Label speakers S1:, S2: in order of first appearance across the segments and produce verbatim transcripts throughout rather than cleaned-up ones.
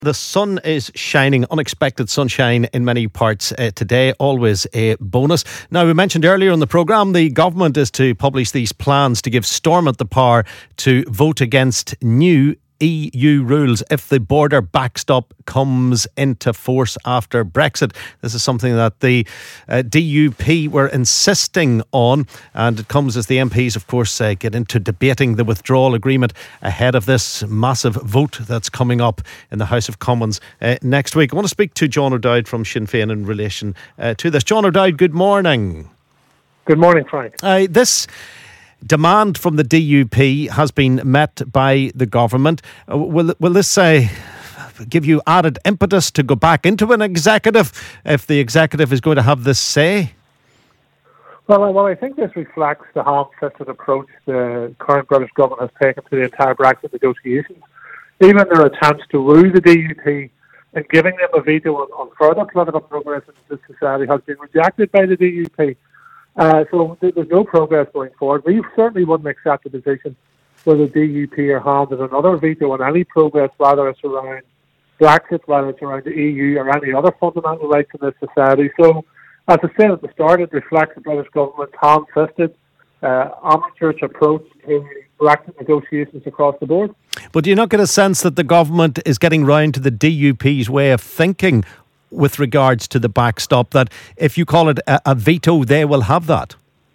S1: The sun is shining, unexpected sunshine in many parts uh, today, always a bonus. Now, we mentioned earlier in the programme, the government is to publish these plans to give Stormont the power to vote against new E U rules if the border backstop comes into force after Brexit. This is something that the uh, D U P were insisting on, and it comes as the M Ps, of course, uh, get into debating the withdrawal agreement ahead of this massive vote that's coming up in the House of Commons uh, next week. I want to speak to John O'Dowd from Sinn Féin in relation uh, to this. John O'Dowd, good morning.
S2: Good morning, Frank.
S1: Uh, this demand from the D U P has been met by the government. Uh, will will this uh, give you added impetus to go back into an executive if the executive is going to have this say?
S2: Well, I- well, I think this reflects the ham-fisted approach the current British government has taken to the entire Brexit negotiations. Even their attempts to woo the D U P and giving them a veto on, on further political progress in this society has been rejected by the D U P. Uh, so th- there's no progress going forward. We certainly wouldn't accept a position where the D U P are handed another veto on any progress, whether it's around Brexit, whether it's around the E U or any other fundamental rights in this society. So, as I said at the start, it reflects the British government's ham-fisted, uh, amateurish approach to Brexit negotiations across the board.
S1: But do you not get a sense that the government is getting round to the D U P's way of thinking with regards to the backstop, that if you call it a, a veto, they will have that?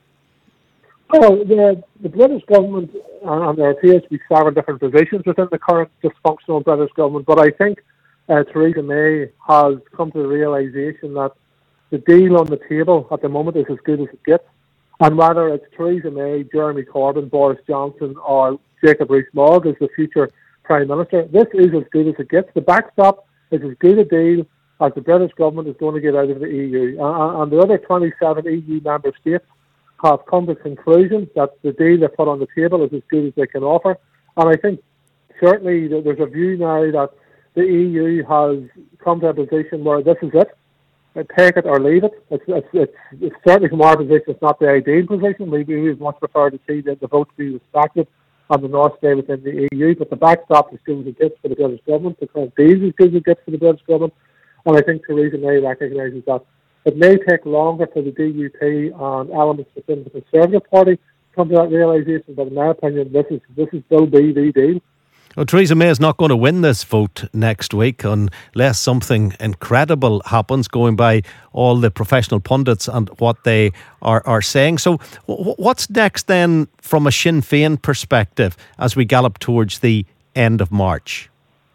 S2: Oh, the, the British government, uh, and there appears to be several different positions within the current dysfunctional British government, but I think uh, Theresa May has come to the realisation that the deal on the table at the moment is as good as it gets, and whether it's Theresa May, Jeremy Corbyn, Boris Johnson or Jacob Rees-Mogg as the future Prime Minister, this is as good as it gets. The backstop is as good a deal as the British government is going to get out of the E U. Uh, and the other twenty-seven E U member states have come to the conclusion that the deal they put on the table is as good as they can offer. And I think certainly there's a view now that the E U has come to a position where this is it. Take it or leave it. It's, it's, it's, it's certainly from our position, it's not the ideal position. We, we would much prefer to see that the vote be respected and the North stay within the E U. But the backstop is as good as it gets for the British government. The current deal is as good as it gets for the British government. And I think Theresa May recognises that it may take longer for the D U P and elements within the Conservative Party to come to that realisation, but in my opinion, this is this is still be the deal.
S1: Well, Theresa May is not going to win this vote next week unless something incredible happens, going by all the professional pundits and what they are, are saying. So w- what's next then from a Sinn Féin perspective as we gallop towards the end of March?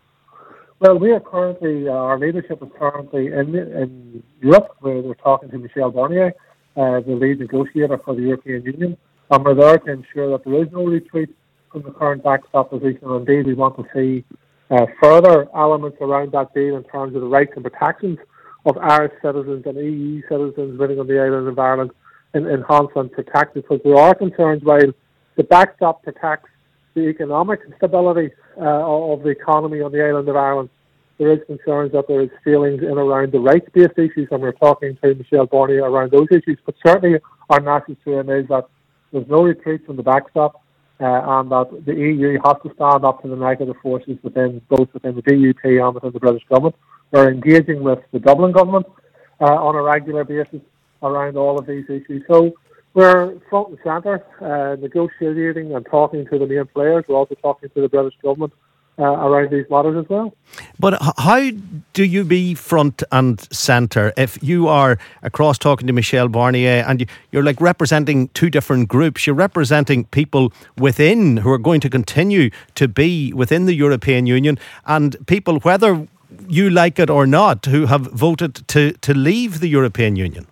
S2: Well, we are currently, uh, our leadership is currently in, in Europe, where we're talking to Michel Barnier, uh, the lead negotiator for the European Union, and we're there to ensure that there is no retreat from the current backstop position. And indeed, we want to see uh, further elements around that deal in terms of the rights and protections of Irish citizens and E U citizens living on the island of Ireland in, enhanced and protected, because there are concerns while the backstop protects the economic stability uh, of the economy on the island of Ireland. There is concerns that there is failings in around the rights-based issues, and we're talking to Michel Barnier around those issues. But certainly our message to him is that there's no retreat from the backstop, uh, and that the E U has to stand up to the negative forces within both within the D U P and within the British government. We're engaging with the Dublin government uh, on a regular basis around all of these issues. So we're front and centre, uh, negotiating and talking to the main players. We're also talking to the British government uh, around these matters as well.
S1: But h- how do you be front and centre if you are across talking to Michel Barnier and you, you're like representing two different groups? You're representing people within who are going to continue to be within the European Union, and people, whether you like it or not, who have voted to, to leave the European Union.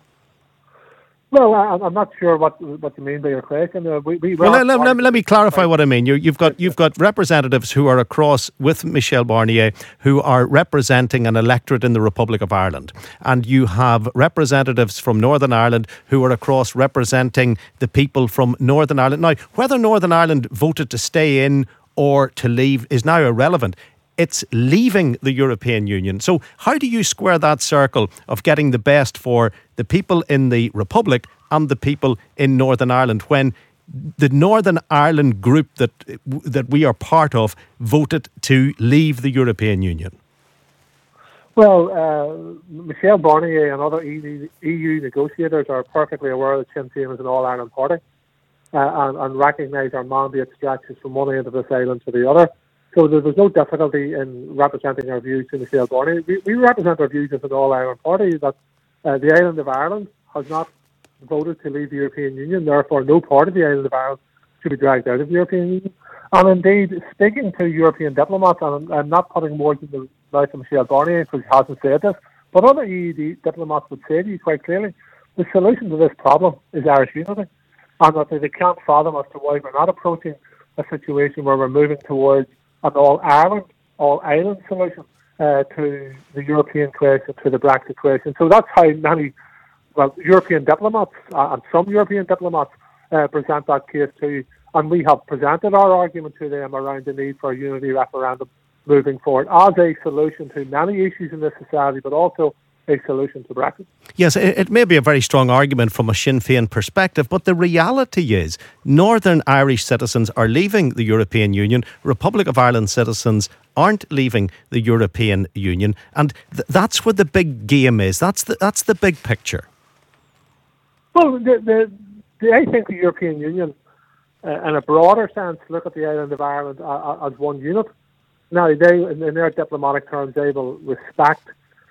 S2: Well, I, I'm not sure what what you mean by your question. Uh, we, we
S1: well, let, let, let, me, let me clarify what I mean. You, you've got you've got representatives who are across with Michel Barnier who are representing an electorate in the Republic of Ireland, and you have representatives from Northern Ireland who are across representing the people from Northern Ireland. Now, whether Northern Ireland voted to stay in or to leave is now irrelevant. It's leaving the European Union. So how do you square that circle of getting the best for the people in the Republic and the people in Northern Ireland when the Northern Ireland group that that we are part of voted to leave the European Union?
S2: Well, uh, Michel Barnier and other E U negotiators are perfectly aware that Sinn Féin is an all-Ireland party uh, and, and recognise our mandate stretches from one end of this island to the other. So there was no difficulty in representing our views to Michel Barnier. We, we represent our views as an all-Ireland party that uh, the island of Ireland has not voted to leave the European Union, therefore no part of the island of Ireland should be dragged out of the European Union. And indeed, speaking to European diplomats, and I'm, I'm not putting words in the mouth of Michel Barnier because he hasn't said this, but other E U diplomats would say to you quite clearly, the solution to this problem is Irish unity, and that they can't fathom as to why we're not approaching a situation where we're moving towards an all-Ireland, all-island solution uh, to the European question, to the Brexit question. So that's how many, well, European diplomats uh, and some European diplomats uh, present that case to you. And we have presented our argument to them around the need for a unity referendum moving forward as a solution to many issues in this society, but also a solution to Brexit.
S1: Yes, it, it may be a very strong argument from a Sinn Féin perspective, but the reality is Northern Irish citizens are leaving the European Union. Republic of Ireland citizens aren't leaving the European Union, and th- that's where the big game is. That's the that's the big picture.
S2: Well, the, the, the, I think the European Union, uh, in a broader sense, look at the island of Ireland uh, as one unit. Now, they, in, in their diplomatic terms, they will respect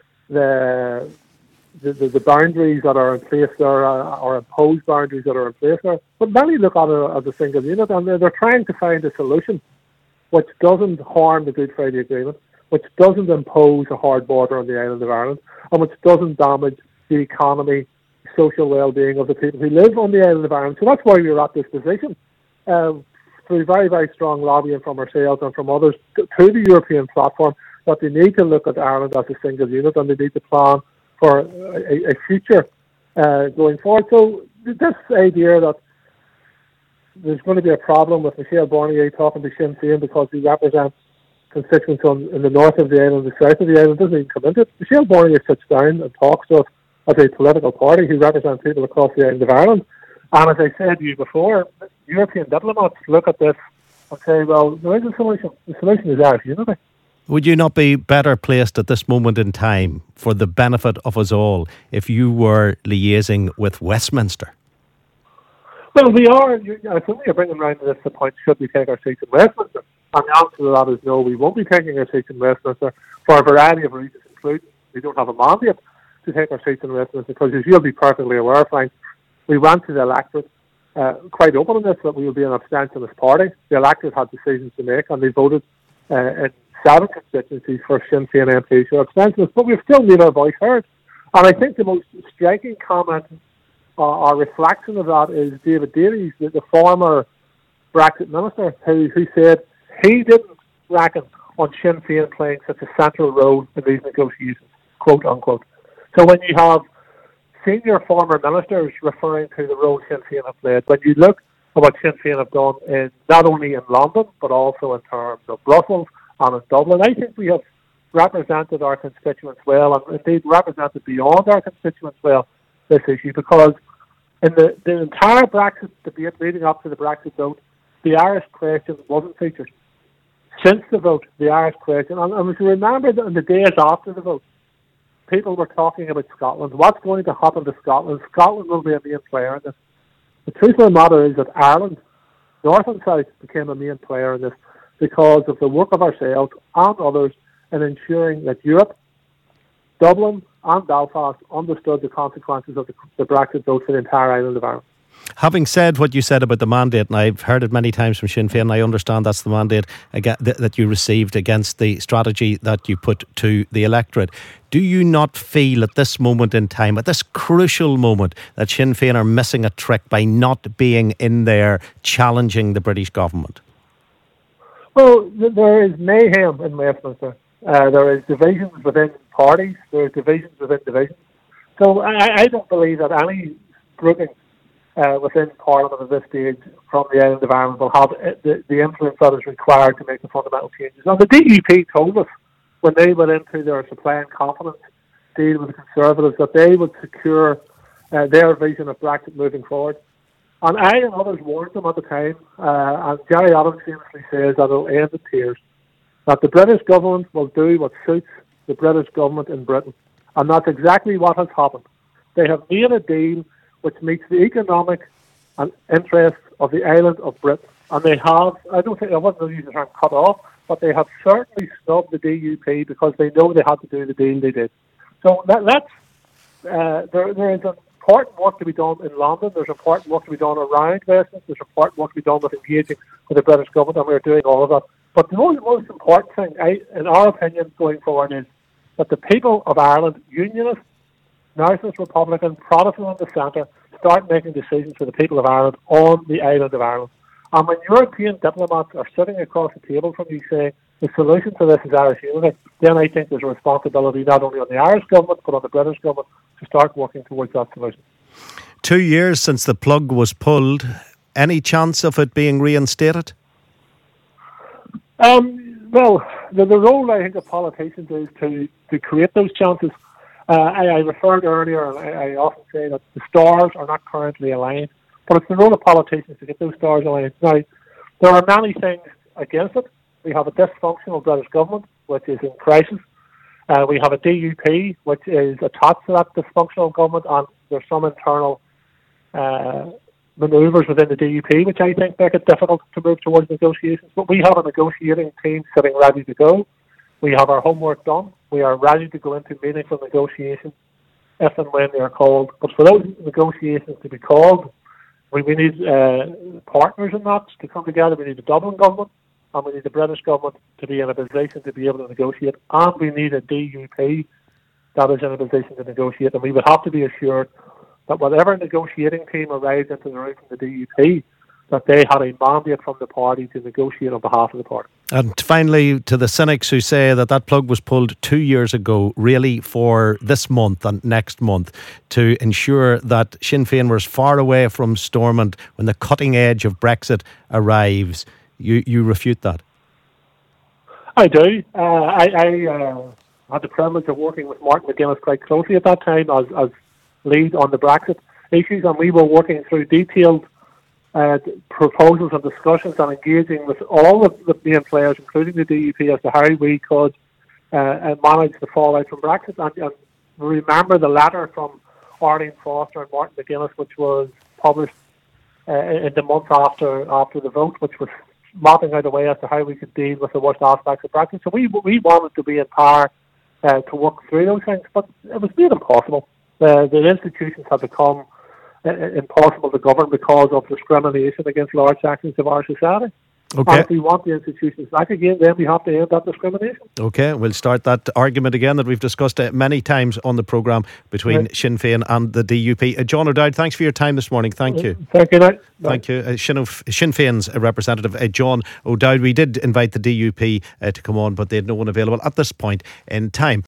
S2: the the, the, the boundaries that are in place there, uh, or imposed boundaries that are in place there. But many look at it as a single unit, and they're, they're trying to find a solution which doesn't harm the Good Friday Agreement, which doesn't impose a hard border on the island of Ireland, and which doesn't damage the economy, social well-being of the people who live on the island of Ireland. So that's why we're at this position, uh, through very, very strong lobbying from ourselves and from others to, to the European platform, that they need to look at Ireland as a single unit and they need to plan for a, a future uh, going forward. So this idea that there's going to be a problem with Michel Barnier talking to Sinn Féin because he represents constituents on, in the north of the island and the south of the island doesn't even come into it. Michel Barnier sits down and talks to us as a political party who represents people across the island of Ireland. And as I said to you before, European diplomats look at this and say, well, there is a solution. The solution is Irish unity.
S1: Would you not be better placed at this moment in time for the benefit of us all if you were liaising with Westminster?
S2: Well, we are. I think we are bringing around to this the point, should we take our seats in Westminster? And the answer to that is no, we won't be taking our seats in Westminster for a variety of reasons, including we don't have a mandate to take our seats in Westminster because, as you'll be perfectly aware, Frank, we went to the electorate uh, quite open on this that we will be an abstentionist party. The electorate had decisions to make and they voted uh, in seven constituencies for Sinn Féin M Ps who are abstentionists, but we've still made our voice heard. And I think the most striking comment uh, or reflection of that is David Davies, the, the former Brexit minister, who, who said he didn't reckon on Sinn Féin playing such a central role in these negotiations, quote unquote. So when you have senior former ministers referring to the role Sinn Féin have played, when you look at what Sinn Féin have done in not only in London but also in terms of Brussels and in Dublin, I think we have represented our constituents well, and indeed represented beyond our constituents well this issue, because in the, the entire Brexit debate leading up to the Brexit vote, the Irish question wasn't featured. Since the vote, the Irish question, and, and if you remember that in the days after the vote, people were talking about Scotland. What's going to happen to Scotland? Scotland will be a main player in this. The truth of the matter is that Ireland, North and South, became a main player in this because of the work of ourselves and others in ensuring that Europe, Dublin and Belfast understood the consequences of the, the Brexit vote for the entire island of Ireland.
S1: Having said what you said about the mandate, and I've heard it many times from Sinn Féin, and I understand that's the mandate that you received against the strategy that you put to the electorate, do you not feel at this moment in time, at this crucial moment, that Sinn Féin are missing a trick by not being in there challenging the British government?
S2: Well, there is mayhem in Westminster. Uh, there is divisions within parties. There is divisions within divisions. So I, I don't believe that any grouping Uh, within Parliament at this stage from the island of Ireland will have the, the influence that is required to make the fundamental changes. And the D U P told us when they went into their supply and confidence deal with the Conservatives that they would secure uh, their vision of Brexit moving forward. And I and others warned them at the time, uh, and Gerry Adams famously says that it will end in tears, that the British government will do what suits the British government in Britain. And that's exactly what has happened. They have made a deal which meets the economic and interests of the island of Britain. And they have, I don't think, I wasn't using the term cut off, but they have certainly snubbed the D U P because they know they had to do the deal they did. So that, that's, uh, there, there is important work to be done in London. There's important work to be done around Westminster. There's important work to be done with engaging with the British government, and we're doing all of that. But the most, most important thing, I, in our opinion, going forward is that the people of Ireland, Unionists, Nationalist, Republican, Protestant and the centre, start making decisions for the people of Ireland on the island of Ireland. And when European diplomats are sitting across the table from you saying the solution to this is Irish unity, then I think there's a responsibility not only on the Irish government but on the British government to start working towards that solution.
S1: Two years since the plug was pulled. Any chance of it being reinstated?
S2: Um, well, the, the role I think of politicians is to, to create those chances. Uh, I, I referred earlier, and I, I often say that the stars are not currently aligned, but it's the role of politicians to get those stars aligned. Now, there are many things against it. We have a dysfunctional British government, which is in crisis. Uh, we have a D U P, which is attached to that dysfunctional government, and there's some internal uh, manoeuvres within the D U P, which I think make it difficult to move towards negotiations. But we have a negotiating team sitting ready to go. We have our homework done. We are ready to go into meaningful negotiations if and when they are called. But for those negotiations to be called, we, we need uh, partners in that to come together. We need the Dublin government, and we need the British government to be in a position to be able to negotiate. And we need a D U P that is in a position to negotiate. And we would have to be assured that whatever negotiating team arrives into the room from the D U P, that they had a mandate from the party to negotiate on behalf of the party.
S1: And finally, to the cynics who say that that plug was pulled two years ago, really for this month and next month, to ensure that Sinn Féin were as far away from Stormont when the cutting edge of Brexit arrives, you, you refute that?
S2: I do. Uh, I, I uh, had the privilege of working with Martin McGuinness quite closely at that time as, as lead on the Brexit issues, and we were working through detailed uh, proposals and discussions and engaging with all of the main players, including the D U P, as to how we could uh, manage the fallout from Brexit. And, and remember the letter from Arlene Foster and Martin McGuinness, which was published uh, in the month after after the vote, which was mapping out a way as to how we could deal with the worst aspects of Brexit. So we we wanted to be in power uh, to work through those things, but it was made impossible. Uh, the institutions have become uh, impossible to govern because of discrimination against large sections of our society.
S1: Okay.
S2: And if we want the institutions back again, then we have to end that discrimination.
S1: Okay, we'll start that argument again that we've discussed uh, many times on the programme between right. Sinn Féin and the D U P. Uh, John O'Dowd, thanks for your time this morning. Thank you.
S2: Thank you, Nick.
S1: Thank you. Uh, Sinn, Sinn Féin's representative, uh, John O'Dowd. We did invite the D U P uh, to come on, but they had no one available at this point in time.